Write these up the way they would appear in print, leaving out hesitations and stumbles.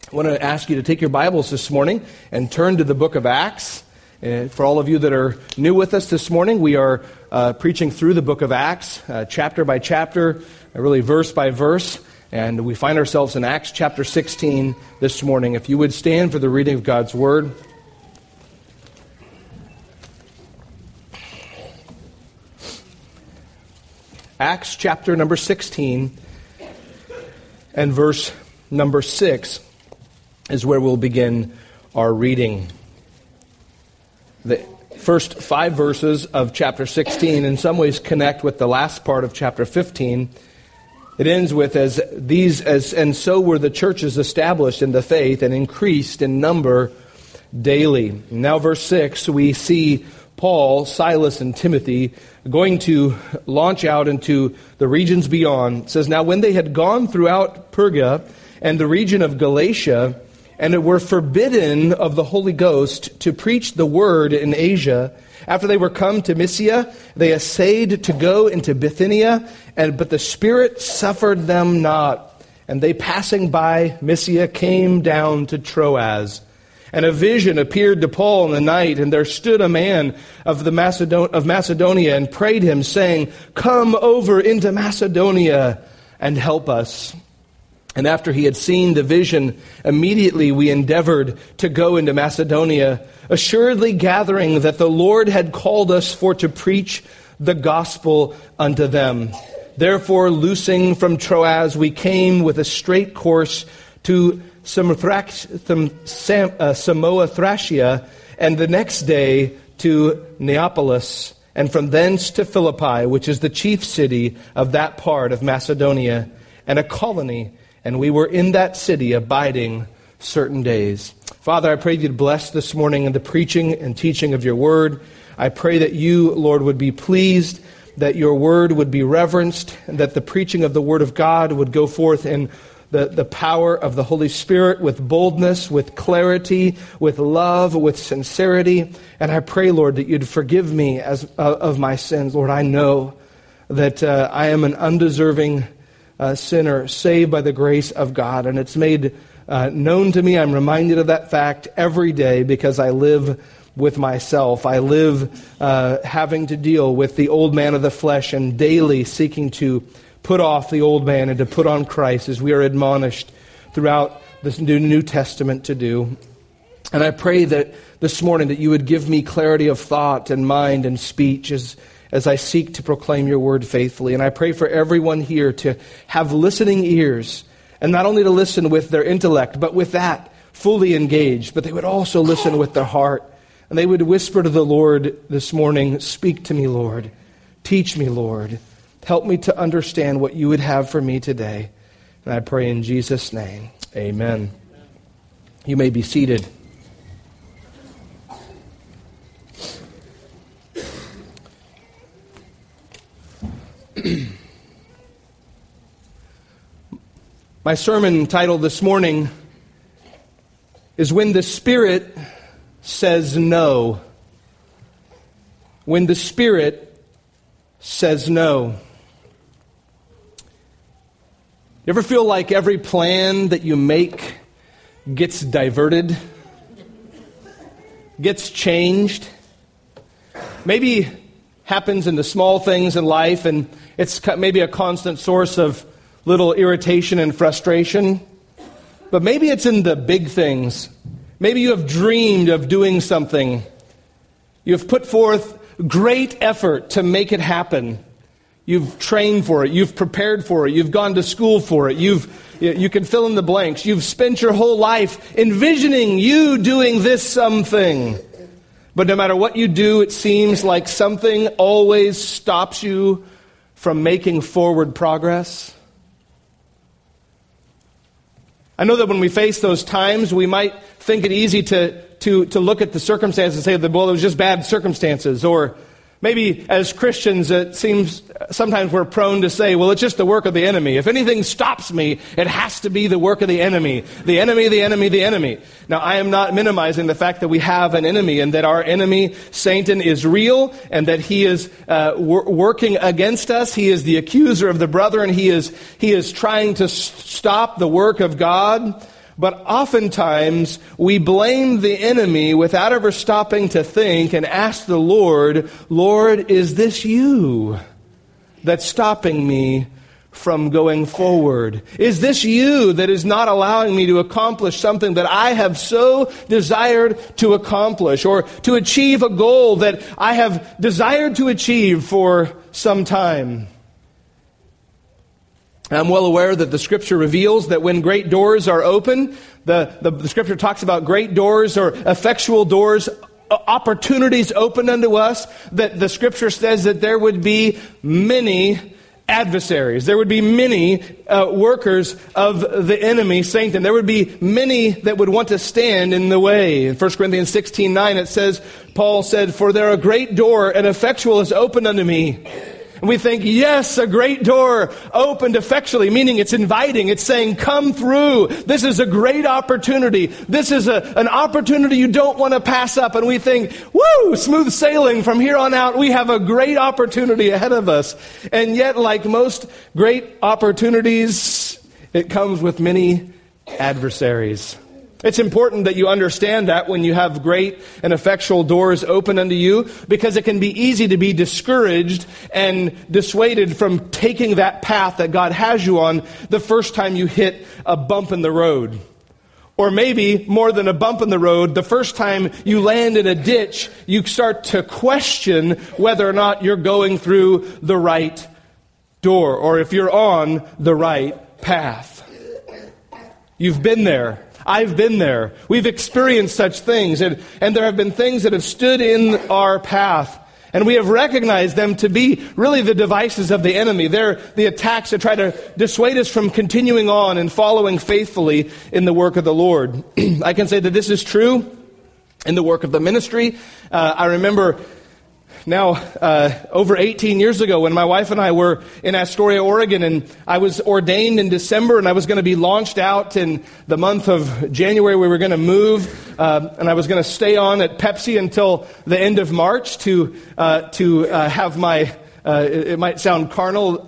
I want to ask you to take your Bibles this morning and turn to the book of Acts. For all of you that are new with us this morning, we are preaching through the book of Acts, chapter by chapter, really verse by verse. And we find ourselves in Acts chapter 16 this morning. If you would stand for the reading of God's Word. Acts chapter number 16 and verse number 6 is where we'll begin our reading. The first 5 verses of chapter 16 in some ways connect with the last part of chapter 15. It ends with, and so were the churches established in the faith and increased in number daily. Now verse 6, we see Paul, Silas, and Timothy going to launch out into the regions beyond. It says, now when they had gone throughout Perga and the region of Galatia, and were forbidden of the Holy Ghost to preach the word in Asia, after they were come to Mysia, they essayed to go into Bithynia, but the Spirit suffered them not. And they passing by Mysia came down to Troas. And a vision appeared to Paul in the night, and there stood a man of Macedonia and prayed him, saying, come over into Macedonia and help us. And after he had seen the vision, immediately we endeavored to go into Macedonia, assuredly gathering that the Lord had called us for to preach the gospel unto them. Therefore, loosing from Troas, we came with a straight course to Samothracia, and the next day to Neapolis, and from thence to Philippi, which is the chief city of that part of Macedonia, and a colony. And we were in that city abiding certain days. Father, I pray you to bless this morning in the preaching and teaching of your word. I pray that you, Lord, would be pleased, that your word would be reverenced, and that the preaching of the word of God would go forth in the power of the Holy Spirit with boldness, with clarity, with love, with sincerity. And I pray, Lord, that you'd forgive me of my sins. Lord, I know that I am an undeserving sinner saved by the grace of God, and it's made known to me. I'm reminded of that fact every day because I live with myself. I live having to deal with the old man of the flesh and daily seeking to put off the old man and to put on Christ, as we are admonished throughout this New Testament to do. And I pray that this morning that you would give me clarity of thought and mind and speech as I seek to proclaim your word faithfully. And I pray for everyone here to have listening ears, and not only to listen with their intellect, but with that fully engaged, but they would also listen with their heart. And they would whisper to the Lord this morning, speak to me, Lord. Teach me, Lord. Help me to understand what you would have for me today. And I pray in Jesus' name, amen. You may be seated. My sermon title this morning is When the Spirit Says No. When the Spirit says no. You ever feel like every plan that you make gets diverted? Gets changed? Maybe happens in the small things in life, and it's maybe a constant source of little irritation and frustration. But maybe it's in the big things. Maybe you have dreamed of doing something. You have put forth great effort to make it happen. You've trained for it. You've prepared for it. You've gone to school for it. You can fill in the blanks. You've spent your whole life envisioning you doing this something. But no matter what you do, it seems like something always stops you from making forward progress. I know that when we face those times, we might think it easy to look at the circumstances and say, well, it was just bad circumstances. Or maybe as Christians, it seems sometimes we're prone to say, well, it's just the work of the enemy. If anything stops me, it has to be the work of the enemy. The enemy, the enemy, the enemy. Now, I am not minimizing the fact that we have an enemy and that our enemy, Satan, is real and that he is working against us. He is the accuser of the brethren. He is trying to stop the work of God. But oftentimes, we blame the enemy without ever stopping to think and ask the Lord, Lord, is this you that's stopping me from going forward? Is this you that is not allowing me to accomplish something that I have so desired to accomplish, or to achieve a goal that I have desired to achieve for some time? I'm well aware that the Scripture reveals that when great doors are open, the Scripture talks about great doors or effectual doors, opportunities open unto us, that the Scripture says that there would be many adversaries. There would be many workers of the enemy, Satan. There would be many that would want to stand in the way. In 1 Corinthians 16:9 it says, Paul said, "For there a great door and effectual is opened unto me." And we think, yes, a great door opened effectually, meaning it's inviting. It's saying, come through. This is a great opportunity. This is an opportunity you don't want to pass up. And we think, woo, smooth sailing from here on out. We have a great opportunity ahead of us. And yet, like most great opportunities, it comes with many adversaries. It's important that you understand that when you have great and effectual doors open unto you, because it can be easy to be discouraged and dissuaded from taking that path that God has you on the first time you hit a bump in the road. Or maybe more than a bump in the road, the first time you land in a ditch, you start to question whether or not you're going through the right door, or if you're on the right path. You've been there. I've been there. We've experienced such things, and there have been things that have stood in our path, and we have recognized them to be really the devices of the enemy. They're the attacks that try to dissuade us from continuing on and following faithfully in the work of the Lord. I can say that this is true in the work of the ministry. I remember now, over 18 years ago, when my wife and I were in Astoria, Oregon, and I was ordained in December, and I was going to be launched out in the month of January. We were going to move, and I was going to stay on at Pepsi until the end of March to have my... it might sound carnal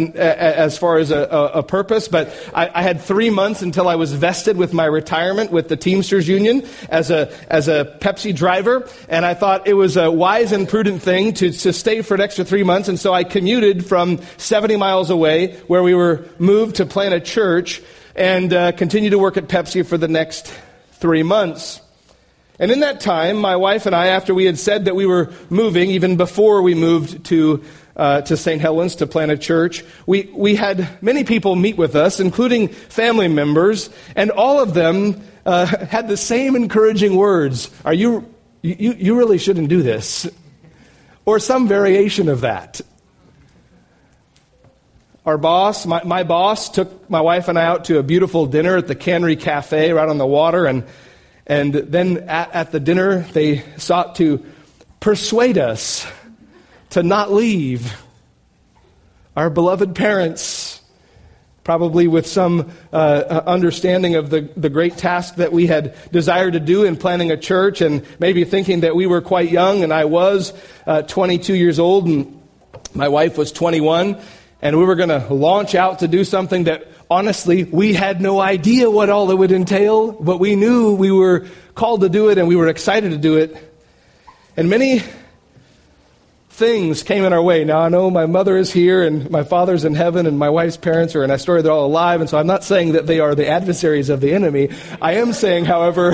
as far as a purpose, but I had 3 months until I was vested with my retirement with the Teamsters Union as a Pepsi driver, and I thought it was a wise and prudent thing to stay for an extra 3 months, and so I commuted from 70 miles away, where we were moved to plant a church, and continued to work at Pepsi for the next 3 months. And in that time, my wife and I, after we had said that we were moving, even before we moved to St. Helens to plant a church, we had many people meet with us, including family members, and all of them had the same encouraging words. You really shouldn't do this. Or some variation of that. Our boss, my boss, took my wife and I out to a beautiful dinner at the Cannery Cafe right on the water, and then at the dinner, they sought to persuade us to not leave. Our beloved parents, probably with some understanding of the great task that we had desired to do in planting a church, and maybe thinking that we were quite young, and I was 22 years old, and my wife was 21, and we were going to launch out to do something that honestly, we had no idea what all it would entail, but we knew we were called to do it, and we were excited to do it. And many things came in our way. Now, I know my mother is here, and my father's in heaven, and my wife's parents are in Astoria. They're all alive, and so I'm not saying that they are the adversaries of the enemy. I am saying, however,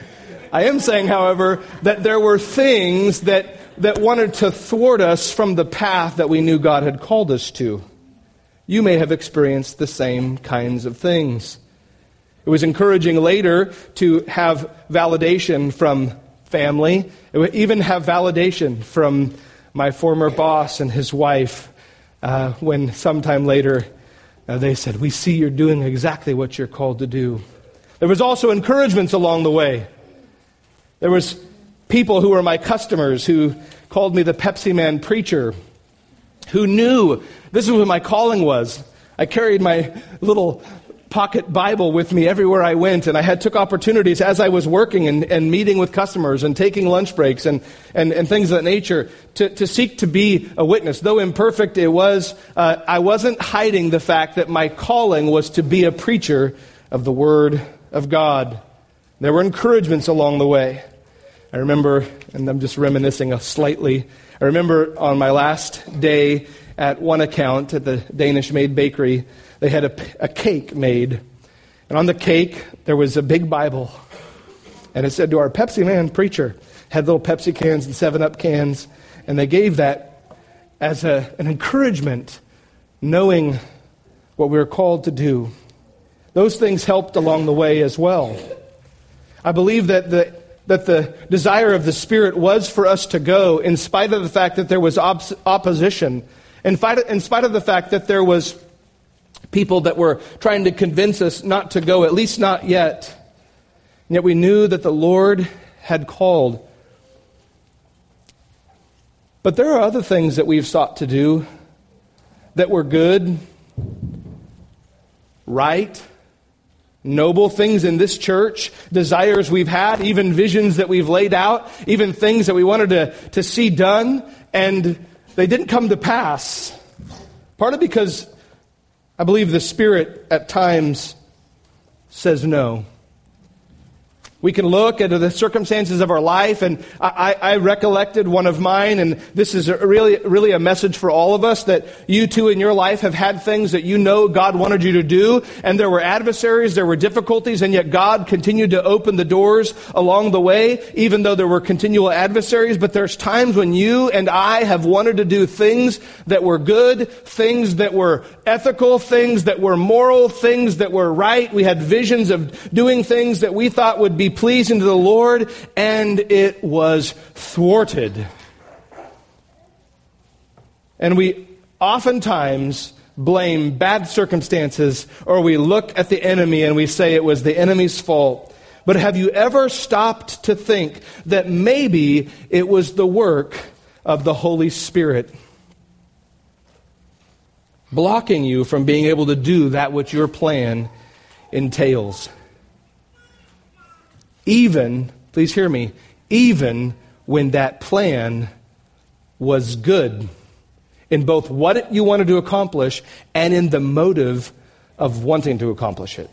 that there were things that wanted to thwart us from the path that we knew God had called us to. You may have experienced the same kinds of things. It was encouraging later to have validation from family. It would even have validation from my former boss and his wife when sometime later they said, "We see you're doing exactly what you're called to do." There was also encouragements along the way. There was people who were my customers who called me the Pepsi Man preacher, who knew this is what my calling was. I carried my little pocket Bible with me everywhere I went, and I took opportunities as I was working and meeting with customers and taking lunch breaks and things of that nature to seek to be a witness. Though imperfect it was, I wasn't hiding the fact that my calling was to be a preacher of the Word of God. There were encouragements along the way. I remember, and I'm just reminiscing slightly, I remember on my last day at one account at the Danish Maid Bakery, they had a cake made. And on the cake, there was a big Bible. And it said to our Pepsi Man preacher, had little Pepsi cans and 7-Up cans, and they gave that as an encouragement, knowing what we were called to do. Those things helped along the way as well. I believe that the desire of the Spirit was for us to go in spite of the fact that there was opposition, in spite of the fact that there was people that were trying to convince us not to go, at least not yet. And yet we knew that the Lord had called. But there are other things that we've sought to do that were good, right, noble things in this church, desires we've had, even visions that we've laid out, even things that we wanted to see done, and they didn't come to pass. Partly because I believe the Spirit at times says no. We can look at the circumstances of our life, and I recollected one of mine, and this is really a message for all of us, that you too in your life have had things that you know God wanted you to do, and there were adversaries, there were difficulties, and yet God continued to open the doors along the way, even though there were continual adversaries. But there's times when you and I have wanted to do things that were good, things that were ethical, things that were moral, things that were right. We had visions of doing things that we thought would be pleasing to the Lord, and it was thwarted. And we oftentimes blame bad circumstances, or we look at the enemy and we say it was the enemy's fault. But have you ever stopped to think that maybe it was the work of the Holy Spirit blocking you from being able to do that which your plan entails? Even, please hear me, even when that plan was good in both what you wanted to accomplish and in the motive of wanting to accomplish it.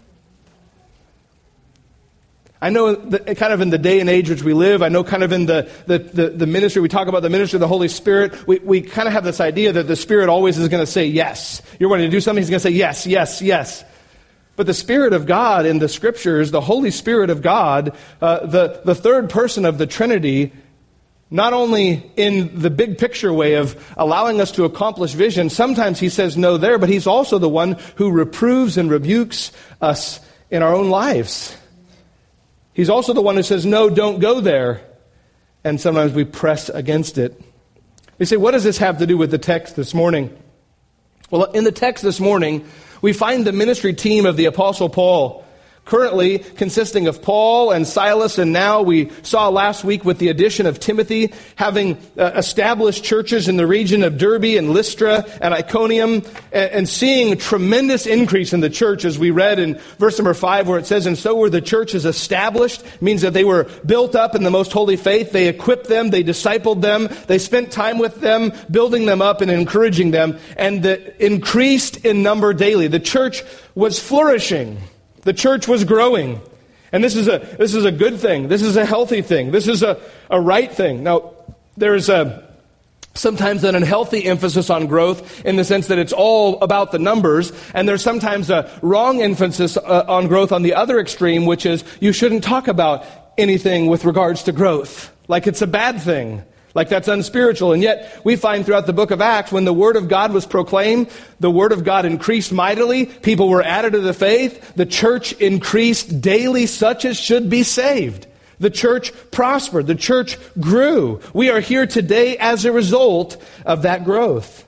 I know that kind of in the day and age which we live, I know kind of in the ministry, we talk about the ministry of the Holy Spirit, we kind of have this idea that the Spirit always is going to say yes. You're wanting to do something, He's going to say yes, yes, yes. But the Spirit of God in the Scriptures, the Holy Spirit of God, the third person of the Trinity, not only in the big picture way of allowing us to accomplish vision, sometimes He says no there, but He's also the one who reproves and rebukes us in our own lives. He's also the one who says, no, don't go there. And sometimes we press against it. You say, what does this have to do with the text this morning? Well, in the text this morning, we find the ministry team of the Apostle Paul, currently consisting of Paul and Silas, and now we saw last week with the addition of Timothy, having established churches in the region of Derbe and Lystra and Iconium, and seeing a tremendous increase in the church, as we read in verse number 5, where it says, and so were the churches established, means that they were built up in the most holy faith. They equipped them, they discipled them, they spent time with them, building them up and encouraging them, and increased in number daily. The church was flourishing. The church was growing. And this is a good thing. This is a healthy thing. This is a right thing. Now, there's sometimes an unhealthy emphasis on growth in the sense that it's all about the numbers. And there's sometimes a wrong emphasis on growth on the other extreme, which is you shouldn't talk about anything with regards to growth. Like it's a bad thing. Like that's unspiritual. And yet we find throughout the book of Acts, when the Word of God was proclaimed, the Word of God increased mightily. People were added to the faith. The church increased daily, such as should be saved. The church prospered. The church grew. We are here today as a result of that growth.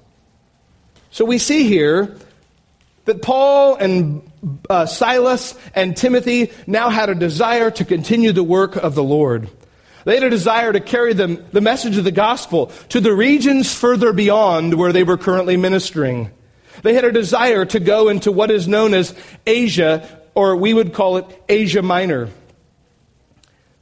So we see here that Paul and Silas and Timothy now had a desire to continue the work of the Lord. They had a desire to carry the message of the gospel to the regions further beyond where they were currently ministering. They had a desire to go into what is known as Asia, or we would call it Asia Minor.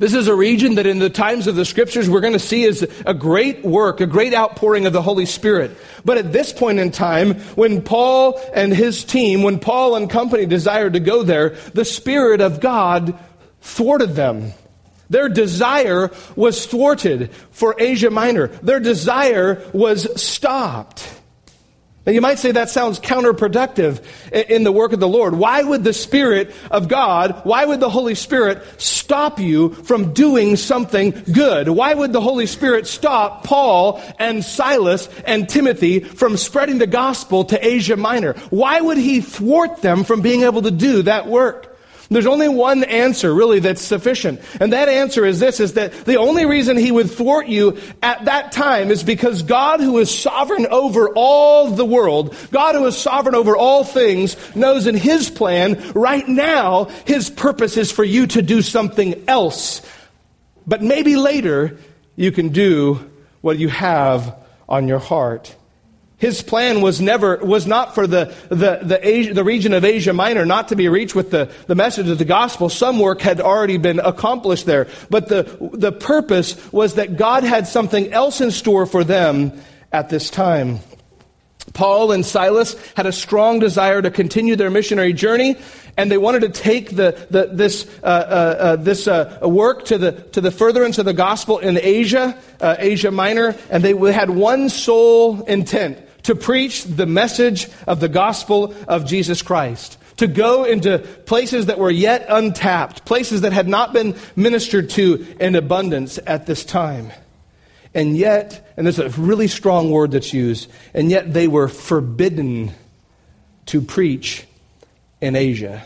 This is a region that in the times of the Scriptures we're going to see is a great work, a great outpouring of the Holy Spirit. But at this point in time, when Paul and his team, when Paul and company desired to go there, the Spirit of God thwarted them. Their desire was thwarted for Asia Minor. Their desire was stopped. Now you might say that sounds counterproductive in the work of the Lord. Why would the Spirit of God, why would the Holy Spirit stop you from doing something good? Why would the Holy Spirit stop Paul and Silas and Timothy from spreading the gospel to Asia Minor? Why would he thwart them from being able to do that work? There's only one answer, really, that's sufficient. And that answer is this, is that the only reason he would thwart you at that time is because God, who is sovereign over all the world, God who is sovereign over all things, knows in his plan, right now, his purpose is for you to do something else. But maybe later, you can do what you have on your heart. His plan was not for the region of Asia Minor not to be reached with the message of the gospel. Some work had already been accomplished there. But the purpose was that God had something else in store for them at this time. Paul and Silas had a strong desire to continue their missionary journey, and they wanted to take this work to the furtherance of the gospel in Asia Minor, and they had one sole intent: to preach the message of the gospel of Jesus Christ. To go into places that were yet untapped, places that had not been ministered to in abundance at this time. And yet, and there's a really strong word that's used, and yet they were forbidden to preach in Asia.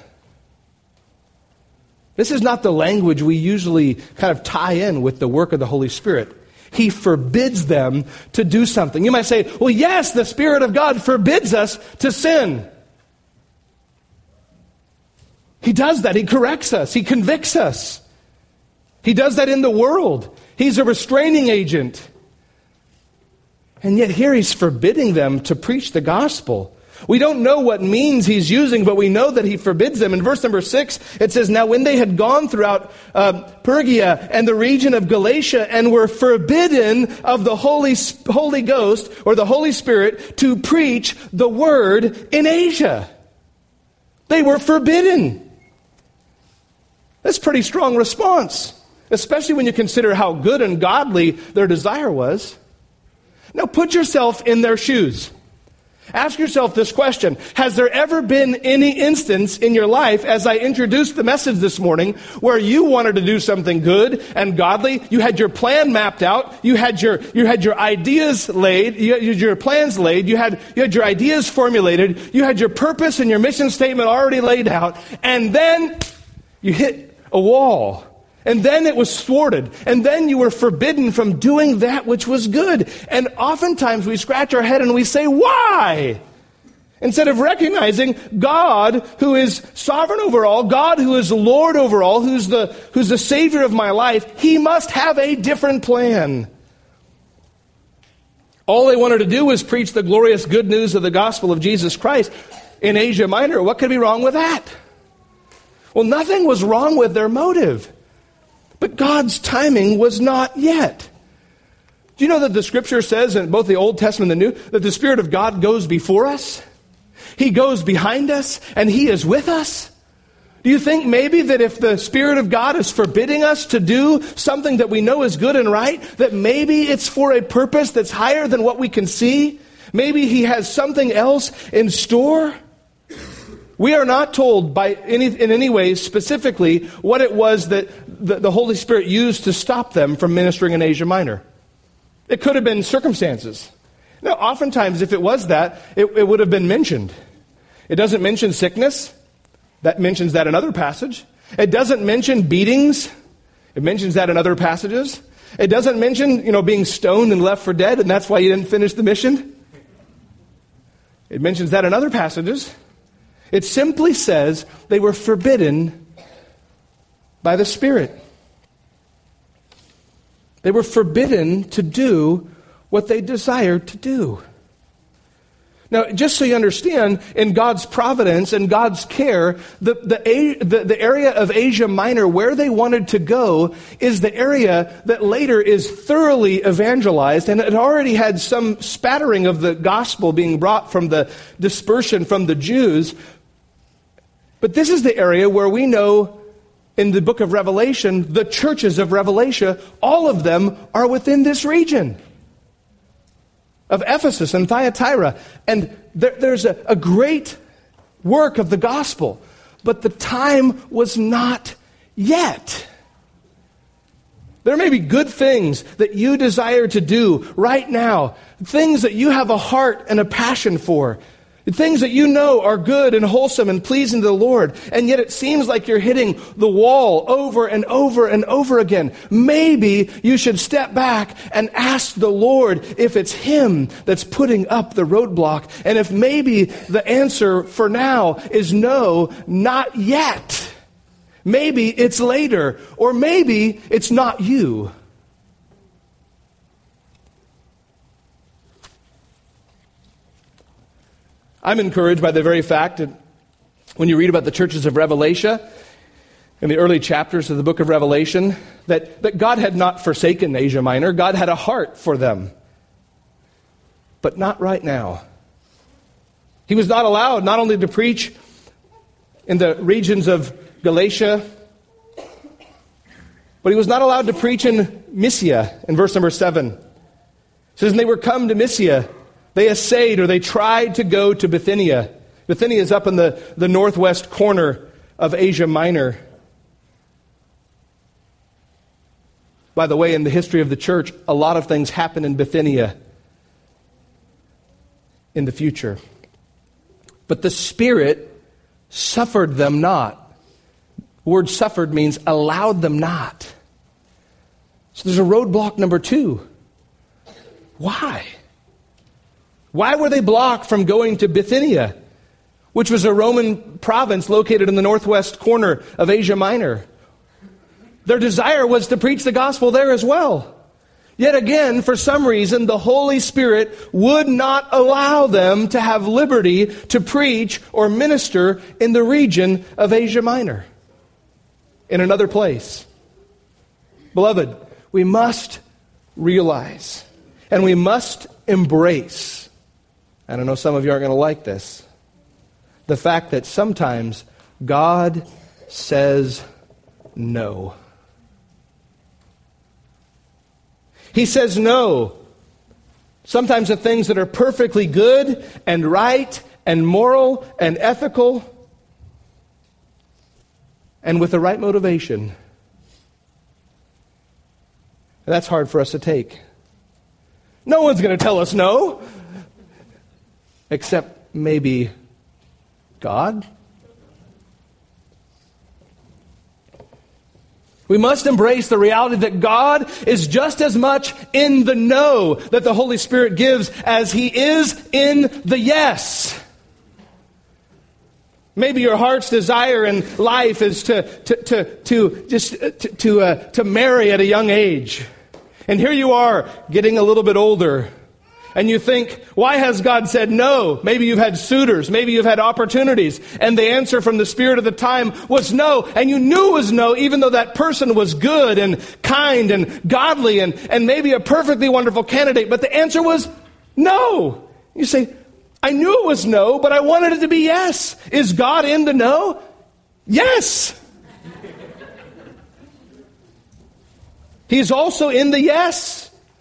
This is not the language we usually kind of tie in with the work of the Holy Spirit. He forbids them to do something. You might say, well, yes, the Spirit of God forbids us to sin. He does that. He corrects us. He convicts us. He does that in the world. He's a restraining agent. And yet here he's forbidding them to preach the gospel. We don't know what means he's using, but we know that he forbids them. In verse number 6, it says, "Now when they had gone throughout Phrygia and the region of Galatia and were forbidden of the Holy Ghost or the Holy Spirit to preach the word in Asia." They were forbidden. That's a pretty strong response, especially when you consider how good and godly their desire was. Now put yourself in their shoes. Ask yourself this question: has there ever been any instance in your life, as I introduced the message this morning, where you wanted to do something good and godly? You had your plan mapped out. You had your ideas laid. You had your plans laid. You had your ideas formulated. You had your purpose and your mission statement already laid out. And then you hit a wall. And then it was thwarted. And then you were forbidden from doing that which was good. And oftentimes we scratch our head and we say, why? Instead of recognizing God, who is sovereign over all, God who is Lord over all, who's the Savior of my life, He must have a different plan. All they wanted to do was preach the glorious good news of the gospel of Jesus Christ in Asia Minor. What could be wrong with that? Well, nothing was wrong with their motive. But God's timing was not yet. Do you know that the Scripture says in both the Old Testament and the New that the Spirit of God goes before us? He goes behind us and He is with us. Do you think maybe that if the Spirit of God is forbidding us to do something that we know is good and right, that maybe it's for a purpose that's higher than what we can see? Maybe He has something else in store? We are not told in any way specifically what it was that the Holy Spirit used to stop them from ministering in Asia Minor. It could have been circumstances. Now, oftentimes, if it was that, it would have been mentioned. It doesn't mention sickness. That mentions that in other passage. It doesn't mention beatings. It mentions that in other passages. It doesn't mention, being stoned and left for dead, and that's why you didn't finish the mission. It mentions that in other passages. It simply says they were forbidden by the Spirit. They were forbidden to do what they desired to do. Now, just so you understand, in God's providence and God's care, the area of Asia Minor where they wanted to go is the area that later is thoroughly evangelized, and it already had some spattering of the gospel being brought from the dispersion from the Jews. But this is the area where we know in the book of Revelation, the churches of Revelation, all of them are within this region of Ephesus and Thyatira. And there's a great work of the gospel, but the time was not yet. There may be good things that you desire to do right now, things that you have a heart and a passion for, things that you know are good and wholesome and pleasing to the Lord, and yet it seems like you're hitting the wall over and over and over again. Maybe you should step back and ask the Lord if it's Him that's putting up the roadblock, and if maybe the answer for now is no, not yet. Maybe it's later, or maybe it's not you. I'm encouraged by the very fact that when you read about the churches of Revelation, in the early chapters of the book of Revelation, that God had not forsaken Asia Minor. God had a heart for them. But not right now. He was not allowed not only to preach in the regions of Galatia, but he was not allowed to preach in Mysia, in verse number 7. It says, and they were come to Mysia. They essayed, or they tried to go to Bithynia. Bithynia is up in the northwest corner of Asia Minor. By the way, in the history of the church, a lot of things happen in Bithynia in the future. But the Spirit suffered them not. The word suffered means allowed them not. So there's a roadblock number 2. Why? Why were they blocked from going to Bithynia, which was a Roman province located in the northwest corner of Asia Minor? Their desire was to preach the gospel there as well. Yet again, for some reason, the Holy Spirit would not allow them to have liberty to preach or minister in the region of Asia Minor, in another place. Beloved, we must realize and we must embrace, and I know some of you aren't going to like this, the fact that sometimes God says no. He says no. Sometimes the things that are perfectly good and right and moral and ethical and with the right motivation. And that's hard for us to take. No one's going to tell us no. Except maybe God. We must embrace the reality that God is just as much in the no that the Holy Spirit gives as He is in the yes. Maybe your heart's desire in life is to marry at a young age. And here you are, getting a little bit older. And you think, why has God said no? Maybe you've had suitors. Maybe you've had opportunities. And the answer from the spirit of the time was no. And you knew it was no, even though that person was good and kind and godly and maybe a perfectly wonderful candidate. But the answer was no. You say, I knew it was no, but I wanted it to be yes. Is God in the no? Yes. He's also in the yes.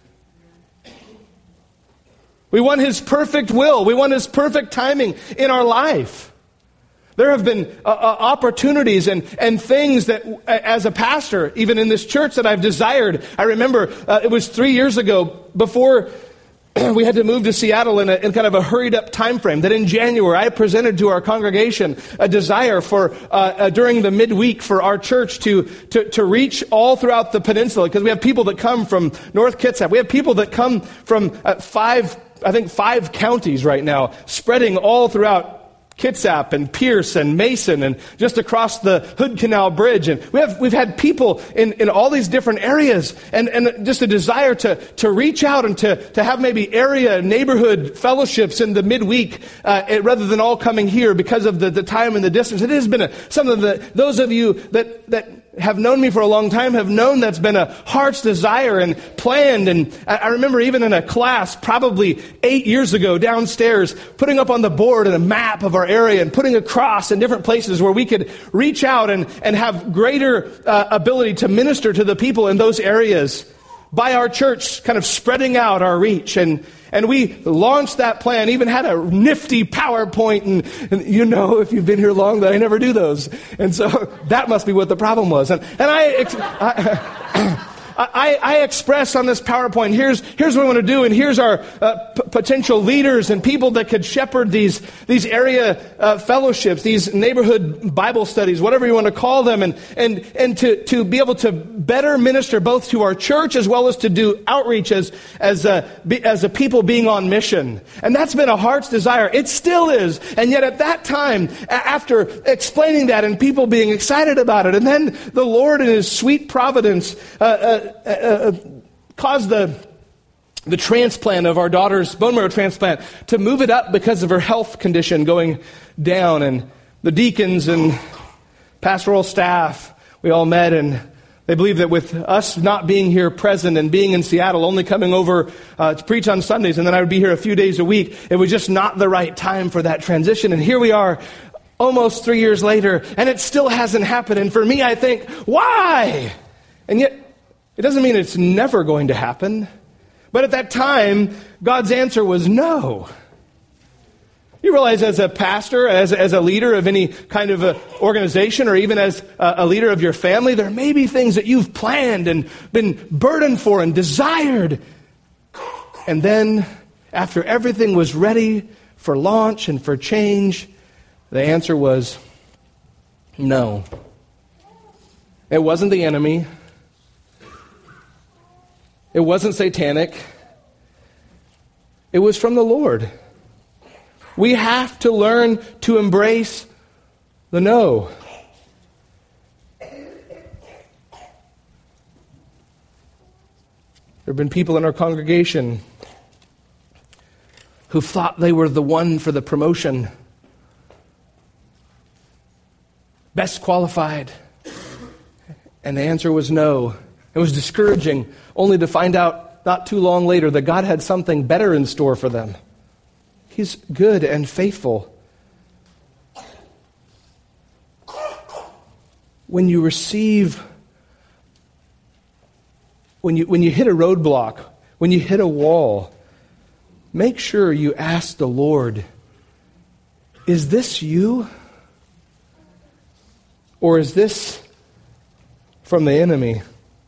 We want His perfect will. We want His perfect timing in our life. There have been opportunities and things that, as a pastor, even in this church, that I've desired. I remember it was 3 years ago, before we had to move to Seattle in kind of a hurried up time frame, that in January I presented to our congregation a desire for during the midweek for our church to reach all throughout the peninsula, because we have people that come from North Kitsap. We have people that come from five counties right now, spreading all throughout Kitsap and Pierce and Mason and just across the Hood Canal Bridge. And we've had people in all these different areas and just a desire to reach out and to have maybe area neighborhood fellowships in the midweek rather than all coming here because of the time and the distance. It has been something that those of you that have known me for a long time have known that's been a heart's desire and planned. And I remember even in a class probably 8 years ago downstairs, putting up on the board a map of our area and putting a cross in different places where we could reach out and have greater ability to minister to the people in those areas by our church kind of spreading out our reach. And we launched that plan, even had a nifty PowerPoint, and you know, if you've been here long, that I never do those. And so that must be what the problem was. And I express on this PowerPoint, here's what I want to do, and here's our potential leaders and people that could shepherd these area fellowships, these neighborhood Bible studies, whatever you want to call them, and to be able to better minister both to our church as well as to do outreach as a people being on mission. And that's been a heart's desire. It still is. And yet at that time, after explaining that and people being excited about it, and then the Lord in His sweet providence caused the transplant of our daughter's bone marrow transplant to move it up because of her health condition going down. And the deacons and pastoral staff, we all met, and they believed that with us not being here present and being in Seattle, only coming over to preach on Sundays, and then I would be here a few days a week, it was just not the right time for that transition. And here we are almost 3 years later, and it still hasn't happened. And for me, I think, why? And yet, it doesn't mean it's never going to happen. But at that time, God's answer was no. You realize as a pastor, as a leader of any kind of a organization, or even as a leader of your family, there may be things that you've planned and been burdened for and desired. And then, after everything was ready for launch and for change, the answer was no. It wasn't the enemy. It wasn't satanic. It was from the Lord. We have to learn to embrace the no. There have been people in our congregation who thought they were the one for the promotion, best qualified, and the answer was no. It was discouraging, only to find out not too long later that God had something better in store for them. He's good and faithful. When you receive, when you hit a roadblock, when you hit a wall, make sure you ask the Lord, is this you? Or is this from the enemy?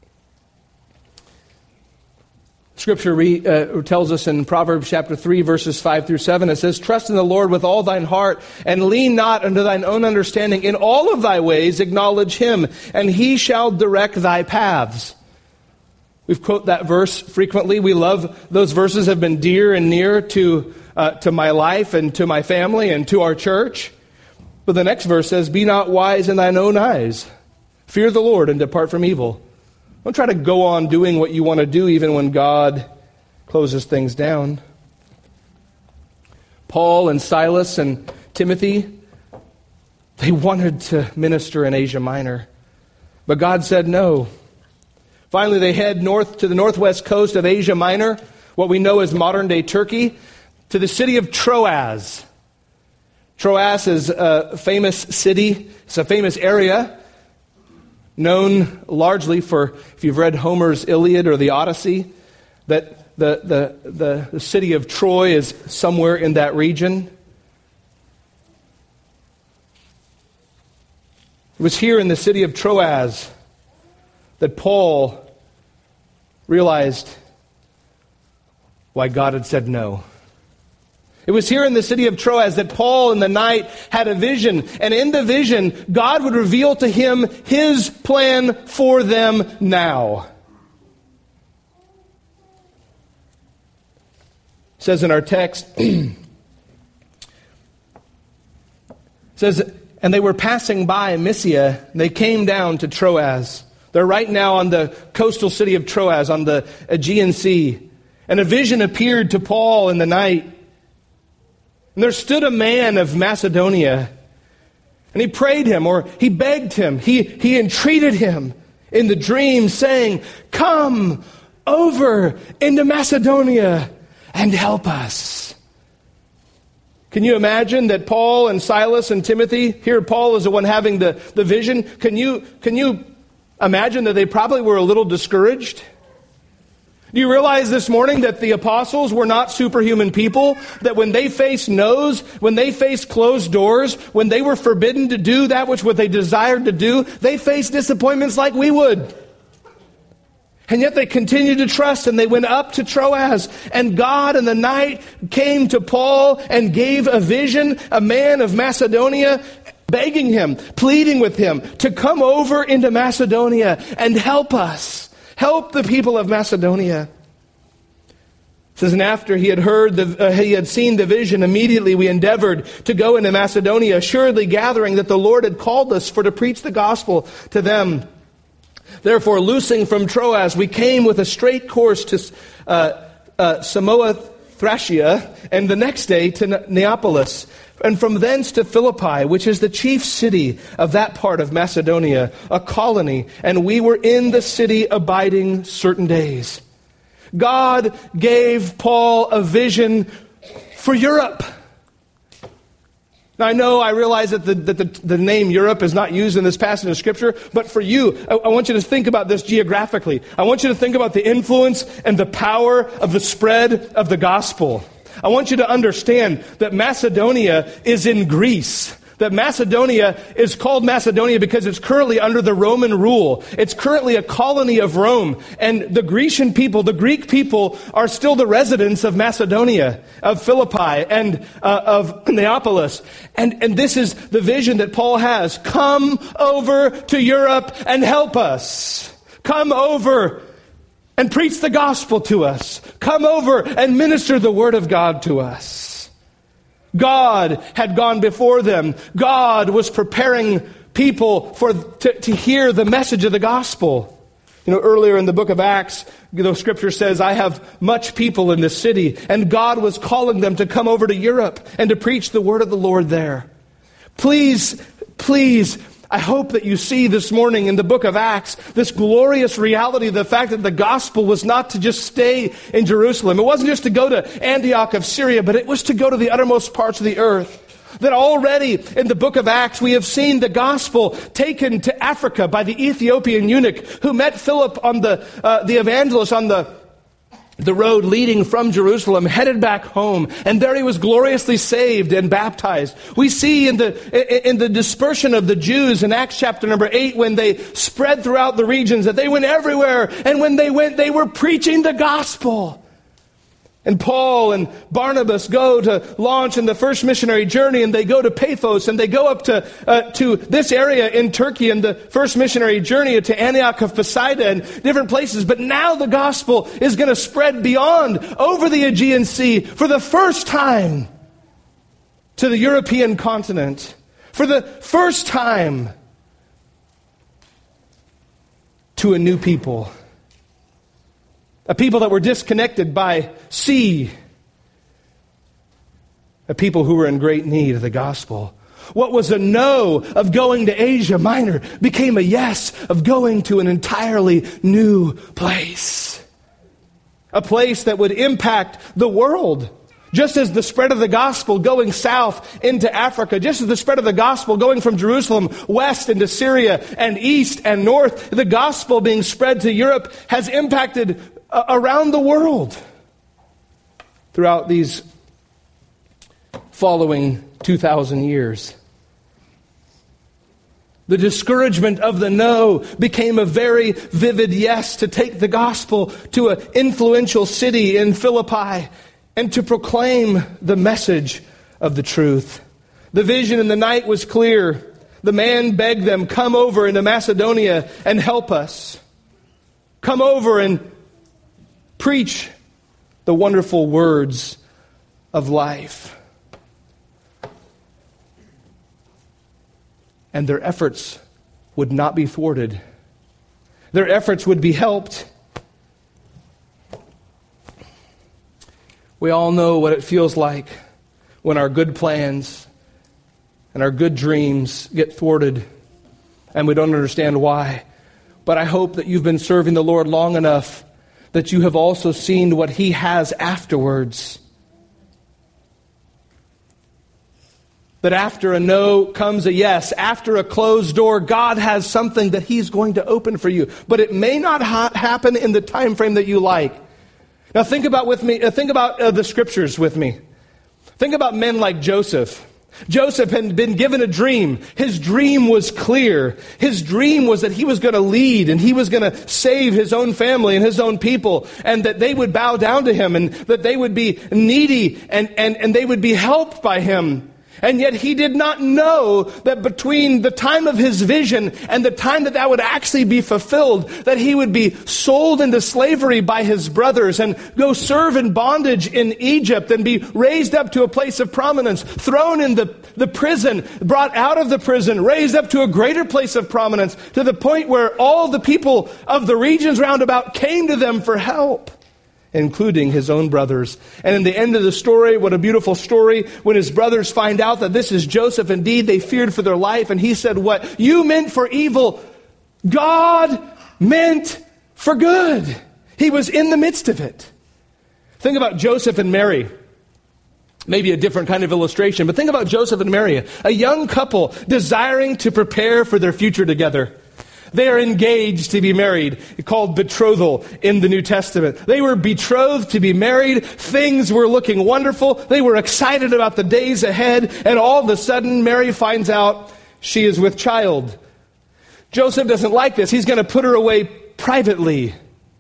Scripture tells us in Proverbs chapter 3, verses 5 through 7, it says, "Trust in the Lord with all thine heart, and lean not unto thine own understanding. In all of thy ways acknowledge Him, and He shall direct thy paths." We've quoted that verse frequently. We love those verses, have been dear and near to my life and to my family and to our church. But the next verse says, "Be not wise in thine own eyes. Fear the Lord and depart from evil." Don't try to go on doing what you want to do even when God closes things down. Paul and Silas and Timothy, they wanted to minister in Asia Minor, but God said no. Finally, they head north to the northwest coast of Asia Minor, what we know as modern-day Turkey, to the city of Troas. Troas is a famous city. It's a famous area, known largely for, if you've read Homer's Iliad or the Odyssey, that the city of Troy is somewhere in that region. It was here in the city of Troas that Paul realized why God had said no. It was here in the city of Troas that Paul in the night had a vision. And in the vision, God would reveal to him His plan for them now. It says in our text, says, and they were passing by Mysia, and they came down to Troas. They're right now on the coastal city of Troas, on the Aegean Sea. And a vision appeared to Paul in the night. And there stood a man of Macedonia, and he prayed him, or he begged him, he entreated him in the dream, saying, "Come over into Macedonia and help us." Can you imagine that Paul and Silas and Timothy, here Paul is the one having the vision, can you imagine that they probably were a little discouraged? Do you realize this morning that the apostles were not superhuman people? That when they faced no's, when they faced closed doors, when they were forbidden to do that which what they desired to do, they faced disappointments like we would. And yet they continued to trust, and they went up to Troas. And God in the night came to Paul and gave a vision, a man of Macedonia, begging him, pleading with him to come over into Macedonia and help us. Help the people of Macedonia. It says, and after he had seen the vision, immediately we endeavored to go into Macedonia, assuredly gathering that the Lord had called us for to preach the gospel to them. Therefore, loosing from Troas, we came with a straight course to Samothracia, and the next day to Neapolis, and from thence to Philippi, which is the chief city of that part of Macedonia, a colony, and we were in the city abiding certain days. God gave Paul a vision for Europe. Now I realize that the name Europe is not used in this passage of Scripture, but for you, I want you to think about this geographically. I want you to think about the influence and the power of the spread of the gospel. I want you to understand that Macedonia is in Greece. That Macedonia is called Macedonia because it's currently under the Roman rule. It's currently a colony of Rome. And the Grecian people, the Greek people, are still the residents of Macedonia, of Philippi, and of Neapolis. And this is the vision that Paul has. Come over to Europe and help us. Come over and preach the gospel to us. Come over and minister the word of God to us. God had gone before them. God was preparing people to hear the message of the gospel. Earlier in the book of Acts, the scripture says, I have much people in this city. And God was calling them to come over to Europe and to preach the word of the Lord there. Please, I hope that you see this morning in the book of Acts this glorious reality, the fact that the gospel was not to just stay in Jerusalem. It wasn't just to go to Antioch of Syria, but it was to go to the uttermost parts of the earth. That already in the book of Acts we have seen the gospel taken to Africa by the Ethiopian eunuch who met Philip on the evangelist on the road leading from Jerusalem, headed back home, and there he was gloriously saved and baptized. We see in the dispersion of the Jews in Acts chapter number 8, when they spread throughout the regions, that they went everywhere, and when they went, they were preaching the gospel. And Paul and Barnabas go to launch in the first missionary journey, and they go to Paphos, and they go up to this area in Turkey in the first missionary journey to Antioch of Pisidia and different places. But now the gospel is going to spread beyond, over the Aegean Sea, for the first time to the European continent. For the first time to a new people. A people that were disconnected by sea. A people who were in great need of the gospel. What was a no of going to Asia Minor became a yes of going to an entirely new place. A place that would impact the world. Just as the spread of the gospel going south into Africa, just as the spread of the gospel going from Jerusalem west into Syria and east and north, the gospel being spread to Europe has impacted around the world throughout these following 2,000 years. The discouragement of the no became a very vivid yes to take the gospel to an influential city in Philippi and to proclaim the message of the truth. The vision in the night was clear. The man begged them, come over into Macedonia and help us. Come over and preach the wonderful words of life. and their efforts would not be thwarted. Their efforts would be helped. We all know what it feels like when our good plans and our good dreams get thwarted, and we don't understand why. But I hope that you've been serving the Lord long enough that you have also seen what He has afterwards. That after a no comes a yes. After a closed door, God has something that He's going to open for you. But it may not happen in the time frame that you like. Now think about the Scriptures with me. Think about men like Joseph. Joseph had been given a dream. His dream was clear. His dream was that he was going to lead and he was going to save his own family and his own people, and that they would bow down to him and that they would be needy and they would be helped by him. And yet he did not know that between the time of his vision and the time that would actually be fulfilled, that he would be sold into slavery by his brothers and go serve in bondage in Egypt and be raised up to a place of prominence, thrown in the prison, brought out of the prison, raised up to a greater place of prominence, to the point where all the people of the regions round about came to them for help, including his own brothers. And in the end of the story, what a beautiful story, when his brothers find out that this is Joseph, indeed, they feared for their life. And he said, what you meant for evil, God meant for good. He was in the midst of it. Think about Joseph and Mary. Maybe a different kind of illustration, but think about Joseph and Mary, a young couple desiring to prepare for their future together. They are engaged to be married, called betrothal in the New Testament. They were betrothed to be married. Things were looking wonderful. They were excited about the days ahead. And all of a sudden, Mary finds out she is with child. Joseph doesn't like this. He's going to put her away privately,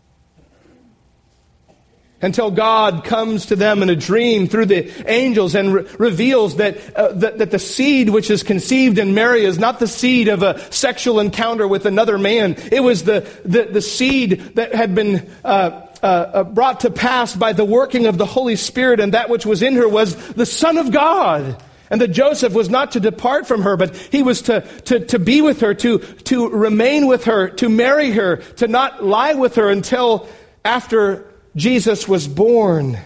until God comes to them in a dream through the angels and reveals that the seed which is conceived in Mary is not the seed of a sexual encounter with another man. It was the seed that had been brought to pass by the working of the Holy Spirit, and that which was in her was the Son of God. And that Joseph was not to depart from her, but he was to be with her, to remain with her, to marry her, to not lie with her until after Jesus was born.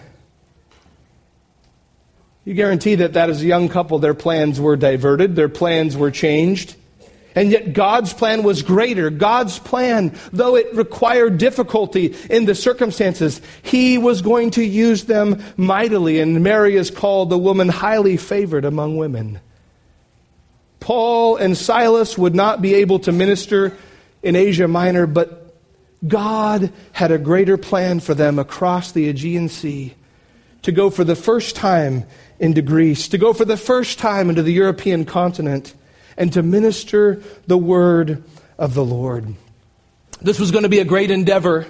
You guarantee that as a young couple, their plans were diverted, their plans were changed. And yet God's plan was greater. God's plan, though it required difficulty in the circumstances, He was going to use them mightily. And Mary is called the woman highly favored among women. Paul and Silas would not be able to minister in Asia Minor, but God had a greater plan for them across the Aegean Sea, to go for the first time into Greece, to go for the first time into the European continent, and to minister the word of the Lord. This was going to be a great endeavor.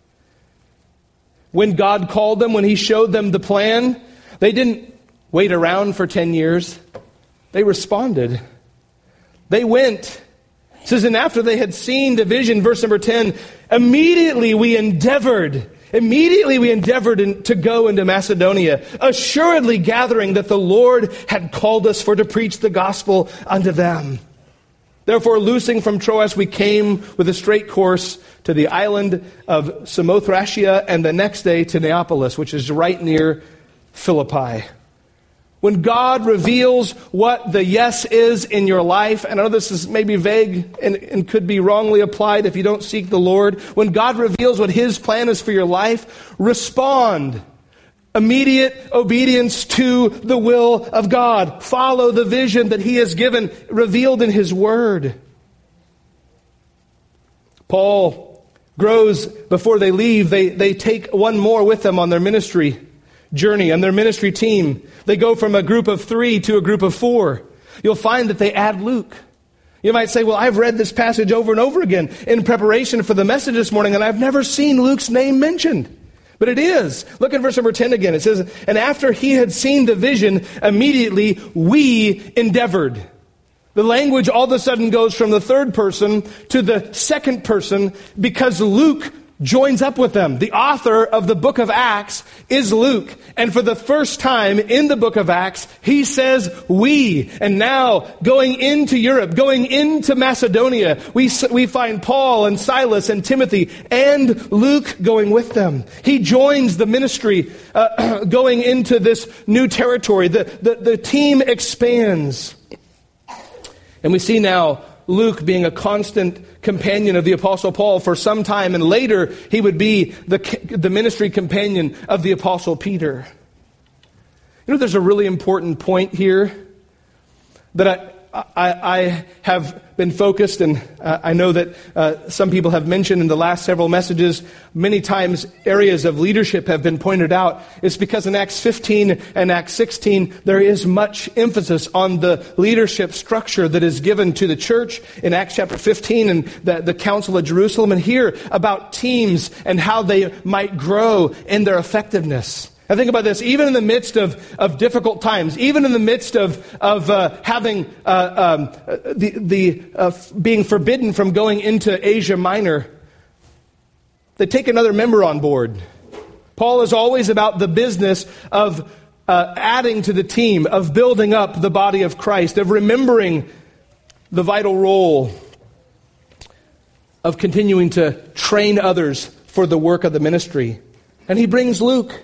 When God called them, when He showed them the plan, they didn't wait around for 10 years. They responded. They went. It says, and after they had seen the vision, verse number 10, immediately we endeavored to go into Macedonia, assuredly gathering that the Lord had called us for to preach the gospel unto them. Therefore, loosing from Troas, we came with a straight course to the island of Samothracia, and the next day to Neapolis, which is right near Philippi. When God reveals what the yes is in your life, and I know this is maybe vague and could be wrongly applied if you don't seek the Lord. When God reveals what His plan is for your life, respond. Immediate obedience to the will of God. Follow the vision that He has given, revealed in His Word. Paul grows before they leave. They take one more with them on their ministry journey, and their ministry team. They go from a group of 3 to a group of 4. You'll find that they add Luke. You might say, well, I've read this passage over and over again in preparation for the message this morning, and I've never seen Luke's name mentioned. But it is. Look at verse number 10 again. It says, and after he had seen the vision, immediately we endeavored. The language all of a sudden goes from the third person to the second person because Luke joins up with them. The author of the book of Acts is Luke. And for the first time in the book of Acts, he says we. And now, going into Europe, going into Macedonia, we find Paul and Silas and Timothy and Luke going with them. He joins the ministry going into this new territory. The team expands. And we see now Luke being a constant companion of the Apostle Paul for some time, and later he would be the ministry companion of the Apostle Peter. You know, there's a really important point here that I have been focused, and I know that some people have mentioned in the last several messages, many times areas of leadership have been pointed out. It's because in Acts 15 and Acts 16, there is much emphasis on the leadership structure that is given to the church. In Acts chapter 15 and the Council of Jerusalem, and here about teams and how they might grow in their effectiveness. I think about this, even in the midst of difficult times, even in the midst of having being forbidden from going into Asia Minor, they take another member on board. Paul is always about the business of adding to the team, of building up the body of Christ, of remembering the vital role of continuing to train others for the work of the ministry. And he brings Luke.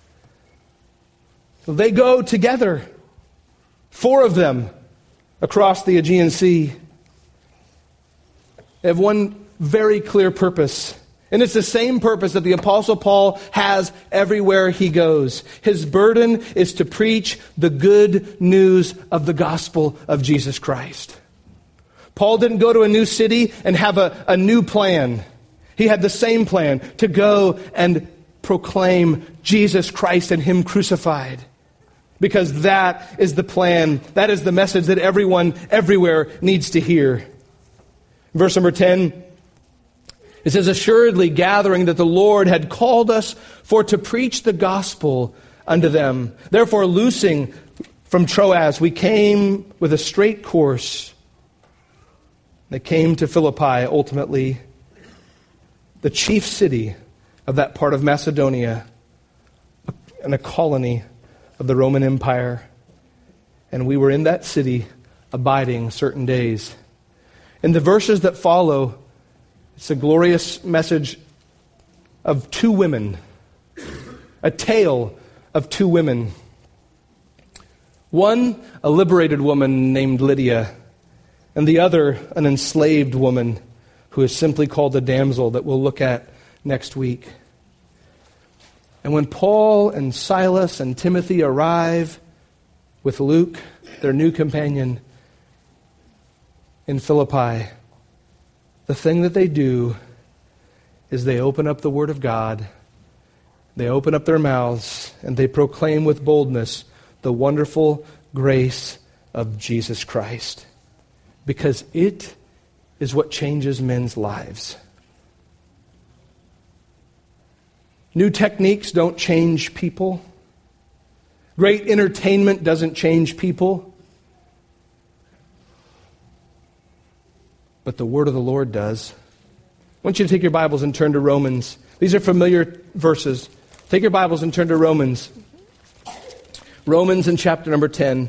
They go together, 4 of them, across the Aegean Sea. They have one very clear purpose. And it's the same purpose that the Apostle Paul has everywhere he goes. His burden is to preach the good news of the gospel of Jesus Christ. Paul didn't go to a new city and have a new plan. He had the same plan, to go and proclaim Jesus Christ and Him crucified. Because that is the plan, that is the message that everyone, everywhere needs to hear. Verse number 10, it says, assuredly gathering that the Lord had called us for to preach the gospel unto them. Therefore, loosing from Troas, we came with a straight course. They came to Philippi, ultimately, the chief city of that part of Macedonia, and a colony of the Roman Empire. And we were in that city abiding certain days. In the verses that follow, it's a glorious message of 2 women, a tale of 2 women. One, a liberated woman named Lydia, and the other, an enslaved woman who is simply called the damsel that we'll look at next week. And when Paul and Silas and Timothy arrive with Luke, their new companion, in Philippi, the thing that they do is they open up the Word of God, they open up their mouths, and they proclaim with boldness the wonderful grace of Jesus Christ. Because it is what changes men's lives. New techniques don't change people. Great entertainment doesn't change people. But the word of the Lord does. I want you to take your Bibles and turn to Romans. These are familiar verses. Take your Bibles and turn to Romans. Romans in chapter number 10.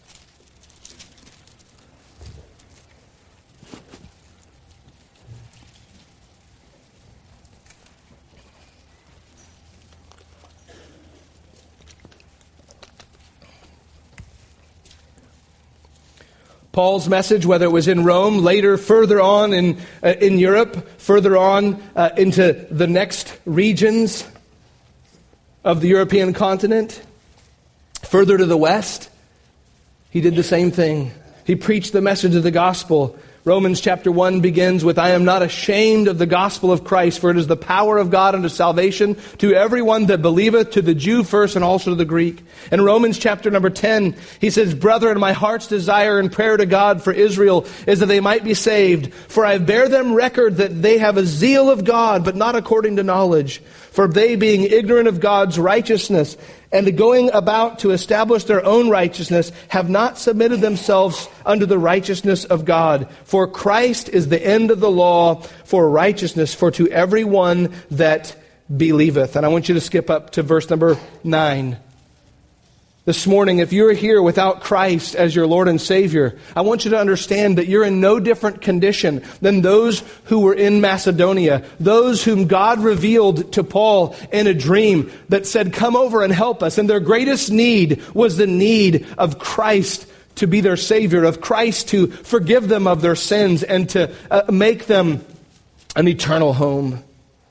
Paul's message, whether it was in Rome, later further on in Europe, further on into the next regions of the European continent, further to the west, he did the same thing. He preached the message of the gospel. Romans chapter 1 begins with, I am not ashamed of the gospel of Christ, for it is the power of God unto salvation to everyone that believeth, to the Jew first and also to the Greek. In Romans chapter number 10, he says, brethren, my heart's desire and prayer to God for Israel is that they might be saved. For I bear them record that they have a zeal of God, but not according to knowledge. For they being ignorant of God's righteousness and going about to establish their own righteousness, have not submitted themselves unto the righteousness of God. For Christ is the end of the law for righteousness, for to every one that believeth. And I want you to skip up to verse number 9. This morning, if you're here without Christ as your Lord and Savior, I want you to understand that you're in no different condition than those who were in Macedonia, those whom God revealed to Paul in a dream that said, come over and help us. And their greatest need was the need of Christ to be their Savior, of Christ to forgive them of their sins and to make them an eternal home.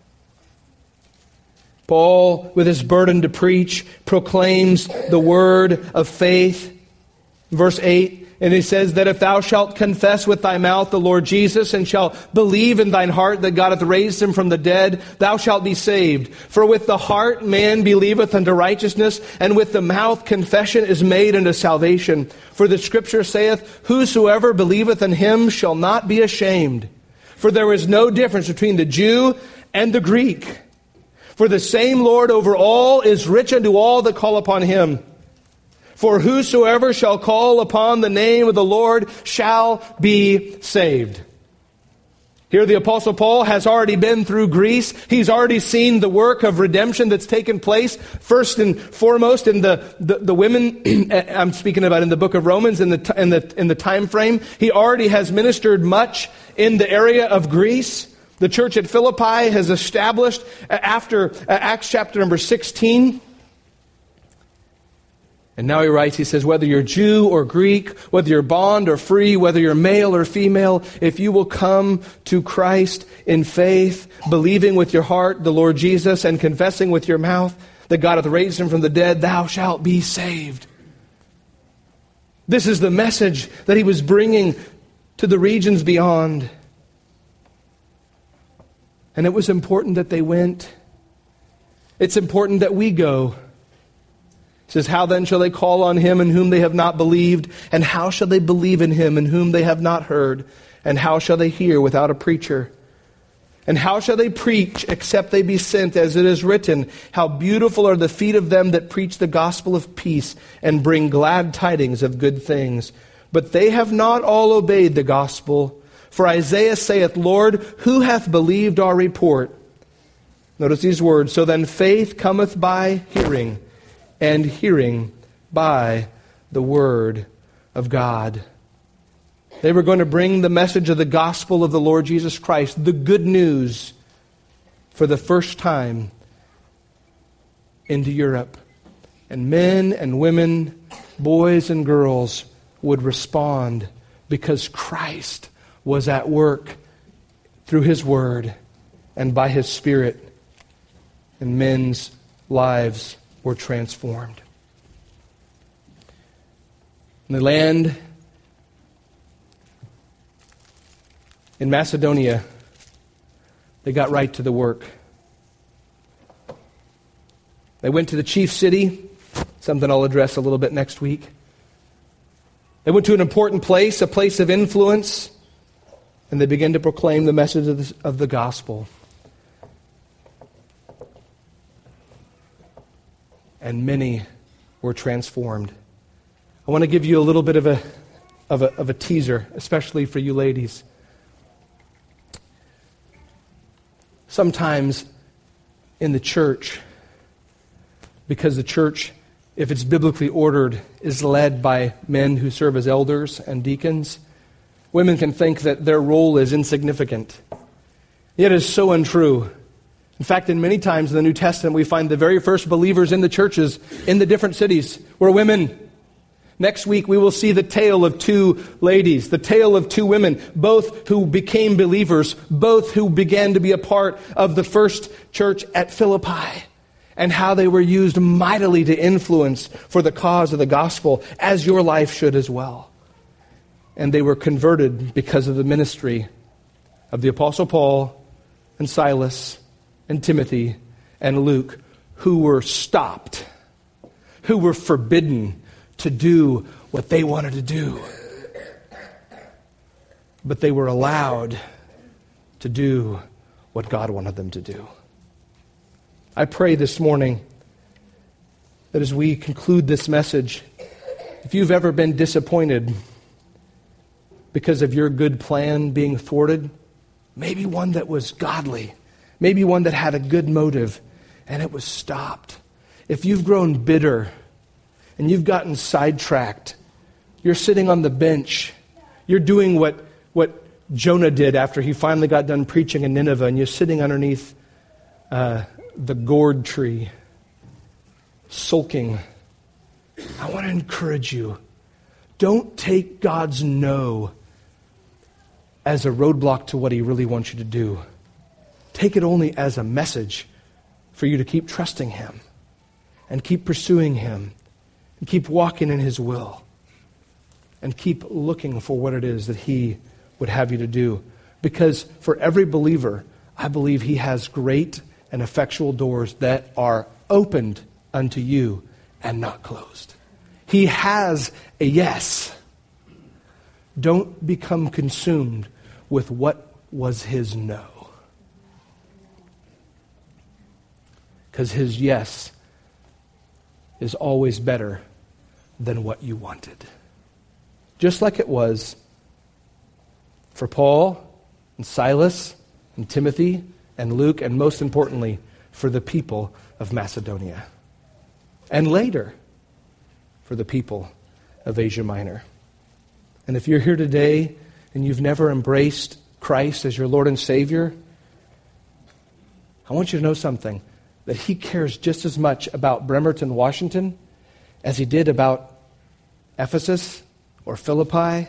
Paul, with his burden to preach, proclaims the word of faith. Verse 8, and he says that if thou shalt confess with thy mouth the Lord Jesus, and shalt believe in thine heart that God hath raised him from the dead, thou shalt be saved. For with the heart man believeth unto righteousness, and with the mouth confession is made unto salvation. For the Scripture saith, whosoever believeth in him shall not be ashamed. For there is no difference between the Jew and the Greek. For the same Lord over all is rich unto all that call upon him. For whosoever shall call upon the name of the Lord shall be saved. Here the Apostle Paul has already been through Greece. He's already seen the work of redemption that's taken place. First and foremost in the women, I'm speaking about in the book of Romans, in the time frame. He already has ministered much in the area of Greece. The church at Philippi has established after Acts chapter number 16. And now he writes, he says, whether you're Jew or Greek, whether you're bond or free, whether you're male or female, if you will come to Christ in faith, believing with your heart the Lord Jesus and confessing with your mouth that God hath raised him from the dead, thou shalt be saved. This is the message that he was bringing to the regions beyond. And it was important that they went. It's important that we go. It says, how then shall they call on him in whom they have not believed? And how shall they believe in him in whom they have not heard? And how shall they hear without a preacher? And how shall they preach except they be sent? As it is written, how beautiful are the feet of them that preach the gospel of peace and bring glad tidings of good things. But they have not all obeyed the gospel. For Isaiah saith, Lord, who hath believed our report? Notice these words. So then faith cometh by hearing, and hearing by the word of God. They were going to bring the message of the gospel of the Lord Jesus Christ, the good news, for the first time into Europe. And men and women, boys and girls would respond because Christ was at work through his word and by his Spirit, and men's lives were transformed. In the land in Macedonia, they got right to the work. They went to the chief city, something I'll address a little bit next week. They went to an important place, a place of influence, and they began to proclaim the message of the gospel. And many were transformed. I want to give you a little bit of a teaser, especially for you ladies. Sometimes in the church, because the church, if it's biblically ordered, is led by men who serve as elders and deacons, women can think that their role is insignificant. Yet it is so untrue. In fact, in many times in the New Testament, we find the very first believers in the churches in the different cities were women. Next week, we will see the tale of two ladies, the tale of two women, both who became believers, both who began to be a part of the first church at Philippi, and how they were used mightily to influence for the cause of the gospel, as your life should as well. And they were converted because of the ministry of the Apostle Paul and Silas and Timothy and Luke, who were stopped, who were forbidden to do what they wanted to do. But they were allowed to do what God wanted them to do. I pray this morning that as we conclude this message, if you've ever been disappointed because of your good plan being thwarted, maybe one that was godly, maybe one that had a good motive, and it was stopped. If you've grown bitter and you've gotten sidetracked, you're sitting on the bench, you're doing what Jonah did after he finally got done preaching in Nineveh, and you're sitting underneath the gourd tree, sulking. I want to encourage you, don't take God's no as a roadblock to what he really wants you to do. Take it only as a message for you to keep trusting him and keep pursuing him and keep walking in his will and keep looking for what it is that he would have you to do. Because for every believer, I believe he has great and effectual doors that are opened unto you and not closed. He has a yes. Don't become consumed with what was his no. Because his yes is always better than what you wanted. Just like it was for Paul and Silas and Timothy and Luke, and most importantly, for the people of Macedonia. And later, for the people of Asia Minor. And if you're here today and you've never embraced Christ as your Lord and Savior, I want you to know something, that he cares just as much about Bremerton, Washington, as he did about Ephesus or Philippi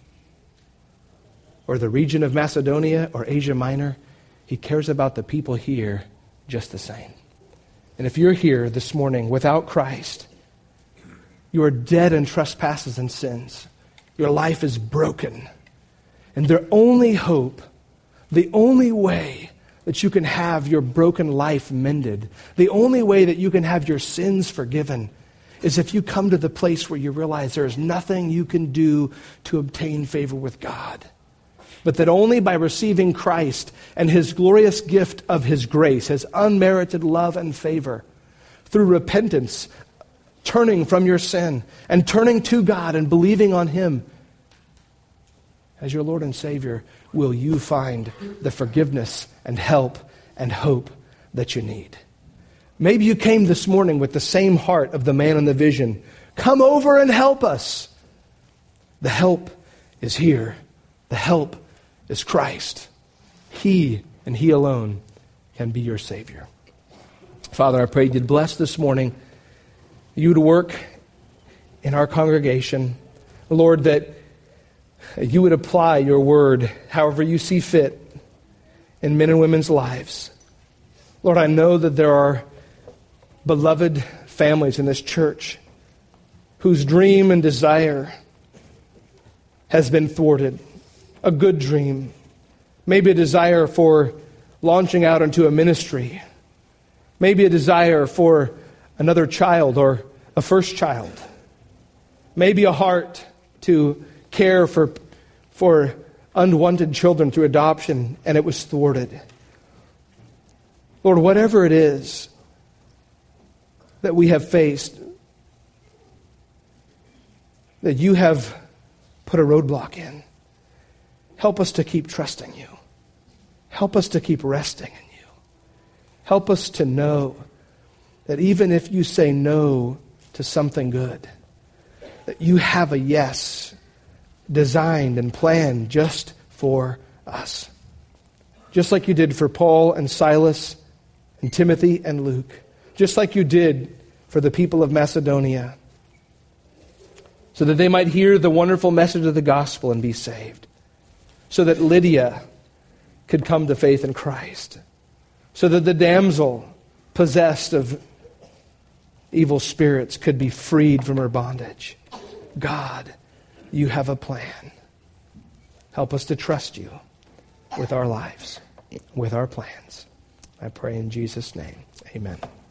or the region of Macedonia or Asia Minor. He cares about the people here just the same. And if you're here this morning without Christ, you are dead in trespasses and sins. Your life is broken. And the only hope, the only way that you can have your broken life mended, the only way that you can have your sins forgiven, is if you come to the place where you realize there is nothing you can do to obtain favor with God. But that only by receiving Christ and his glorious gift of his grace, his unmerited love and favor, through repentance, turning from your sin and turning to God and believing on him as your Lord and Savior, will you find the forgiveness and help and hope that you need. Maybe you came this morning with the same heart of the man in the vision. Come over and help us. The help is here. The help is Christ. He and he alone can be your Savior. Father, I pray you'd bless this morning, you would work in our congregation. Lord, that you would apply your word however you see fit in men and women's lives. Lord, I know that there are beloved families in this church whose dream and desire has been thwarted. A good dream, maybe a desire for launching out into a ministry, maybe a desire for another child or a first child, maybe a heart to care for unwanted children through adoption, and it was thwarted. Lord, whatever it is that we have faced, that you have put a roadblock in, help us to keep trusting you. Help us to keep resting in you. Help us to know that even if you say no to something good, that you have a yes designed and planned just for us. Just like you did for Paul and Silas and Timothy and Luke. Just like you did for the people of Macedonia. So that they might hear the wonderful message of the gospel and be saved. So that Lydia could come to faith in Christ. So that the damsel possessed of evil spirits could be freed from her bondage. God, you have a plan. Help us to trust you with our lives, with our plans. I pray in Jesus' name. Amen.